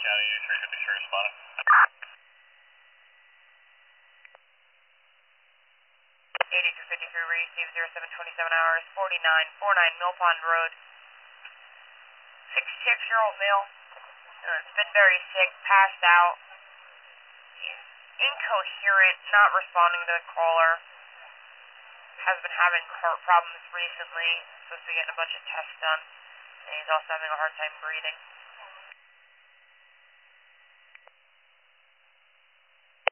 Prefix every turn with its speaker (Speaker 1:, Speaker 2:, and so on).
Speaker 1: County, 353 responding.
Speaker 2: 8253, receive 0727 hours, 4949 Mill Pond Road. 66-year-old male. Has been very sick, passed out. He's incoherent, not responding to the caller. Has been having heart problems recently. Supposed to be getting a bunch of tests done. And he's also having a hard time breathing.